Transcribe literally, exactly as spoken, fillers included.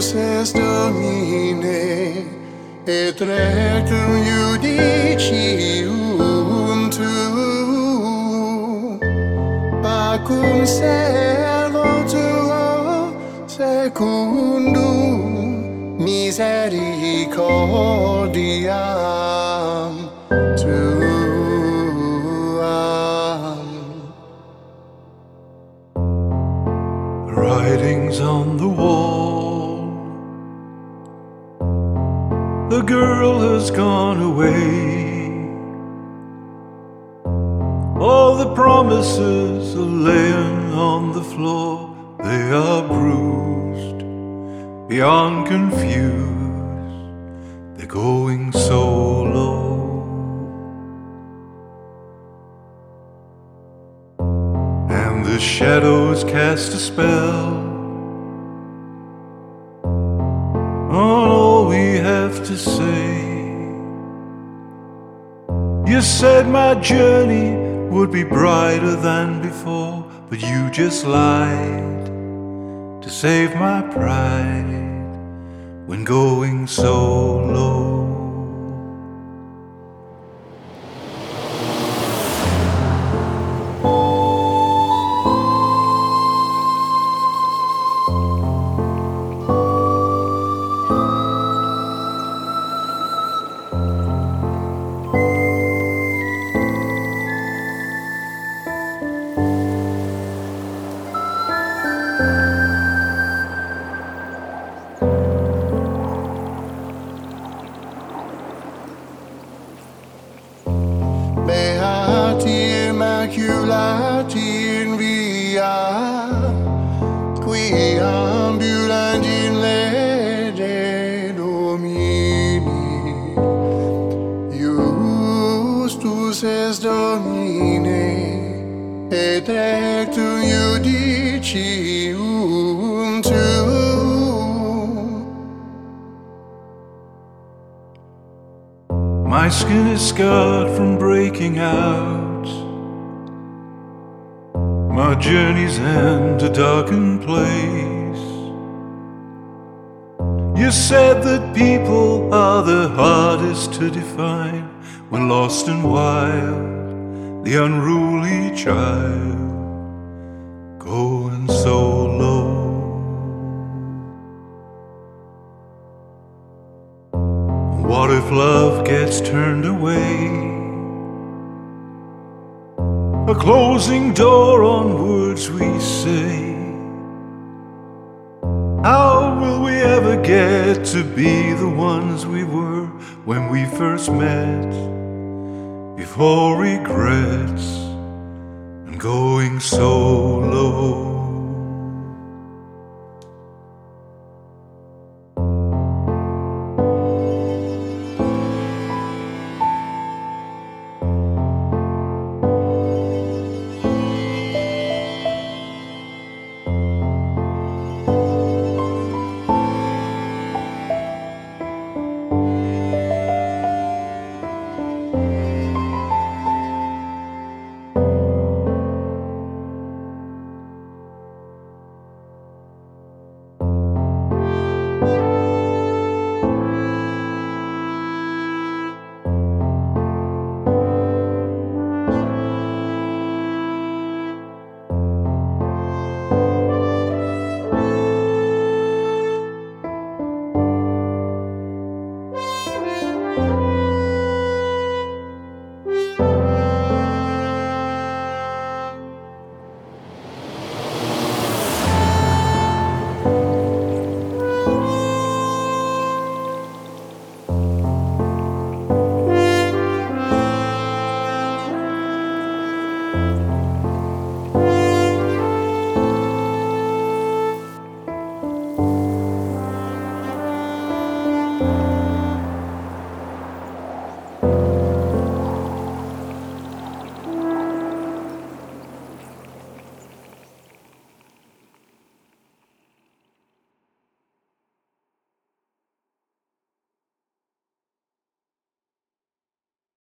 ses domine et rectum judicium tu pacum servo tuo secundum misericordiam tuam. Writings on the wall, the girl has gone away. All the promises are laying on the floor. They are bruised, beyond confused. They're going so low. And the shadows cast a spell on all we have to say. You said my journey would be brighter than before, but you just lied to save my pride when going so low. Beati Immaculati in via, qui ambulant in lege Domini, justus es Domine, et rectum judicium tuum. My skin is scarred from breaking out. My journey's end a darkened place. You said that people are the hardest to define when lost and wild, the unruly child going so low. What if love gets turned away? A closing door on words we say. How will we ever get to be the ones we were when we first met? Before regrets and going so low.